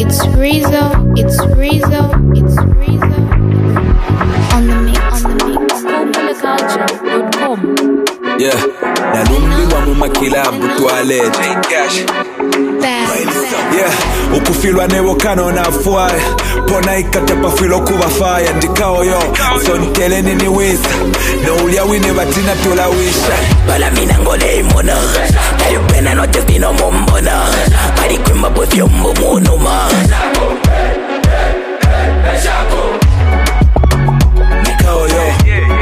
It's Rizzo. On the mix. Culture.com. Yeah, nalumbi wa mumakilabu toilette. Yeah, ukufilwa newo kano na fwaya pona ikatepa filo kuba fire ndikao yo sonkele nini wisa no ulia wine batina tulawisha bala mina ngole imona tayo pena no te vino mombona pari kwimba bofyo mbumunuma ndikao yo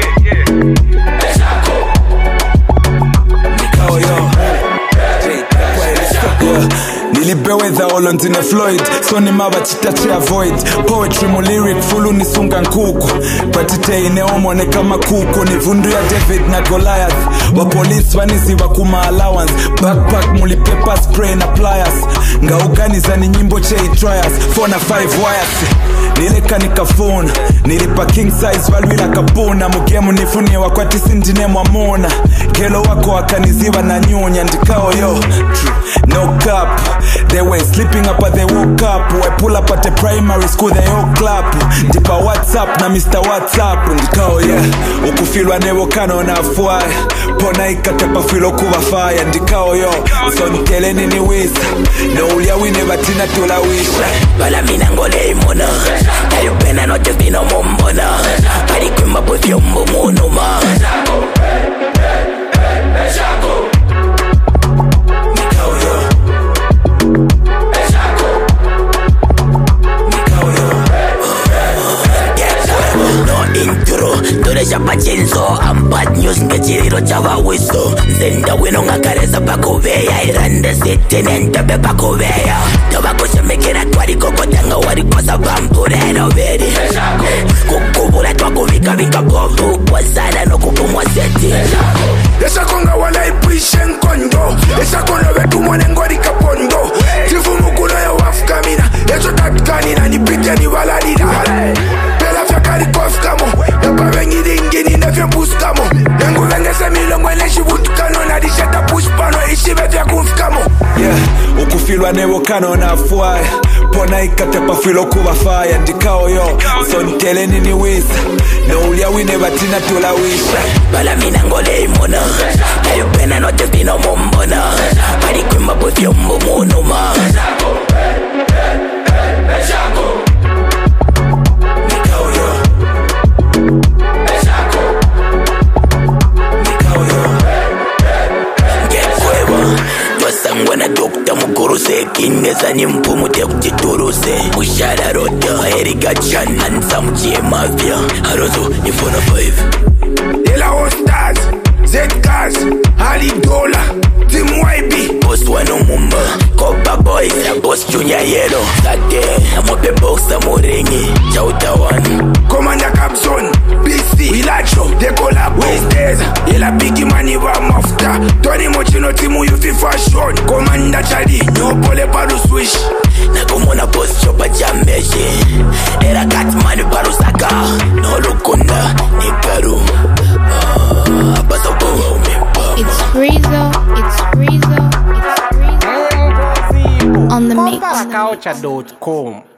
ndikao yo nilibewe the Olonzine Floyd so ni maba chitache avoid poetry mu lyric fulu nisunga nkuku patite ineomone kama kuku ni vundu ya David na Goliath wa police waniziva kuma allowance backpack muli paper spray na pliers ngauganiza ni nyimbo chei trials 4 na 5 wires nileka nikafuna nilipa king size valwila kapuna mugemu nifunie wakwati sindine mwamona kelo wako wakaniziva na nyunya ndikao yo no cap they were sleeping up but they woke up we pull up at the primary school they all clap ndipa WhatsApp na Mr. WhatsApp ndikao yeah ukufilwa newo kano na fwaya pona ikatepa filo kuba fire ndikao yo sonkele nini wisa no ulia wine batina tulawisha bala mina ngole imona tayo pena no te vino mombona pari kwimba bofyo mbumunuma Pachenzo and bad news ngechiriro chava wiso Zenda wino ngakareza pakuveya Irande city nentobe pakuveya Toba kushemekera twari kokotanga wari kosa vampurero veri Kukubura twakuvika vika bovu Wazana no kupumwa seti Esa konga wala ipuishe nkondo Esa kono vetu mwane ngori kapondo Tifumu kuno ya wafkamina Yeso tatkani na nipite ni waladida Pela fyakari kofkamo Yapa vengi dingini nefye buskamo Nengu vengese milongo eleshi vutukano Na disheta pushpano ishive vya kumfkamo Yeah, ukufilwa newo kano na fwaya pona ikatepa filo kuba fire ndikao yo sonkele nini wisa no ulia wine batina tulawisha bala mina ngole imona tayo pena no te vino mombona pari kwimba bofyo mbumunuma Sangwana dokta mukuruse Kingeza ni mpumu te kuchituruse Mushara rota Erika Chan Ansa mchie mafia Harozo ni 4 na 5 Ela Ostaz Z-Cars Ali Dola Team YB Boss wano mumba Copa Boys na Boss Junior Yellow Sate Amope Boxa Morengi Chauta one Commander Capson BC Wilacho Decola Westeza Ela Biggie Mani wa Mafta Tony Mochino timu yufi fashion Commander Chadi Nyopole paru swish Nakumona Boss Chopa Jambeshi Era Catman Parusaka No Lukunda Nikaru It's Rizzo. On the mix. Culture.com.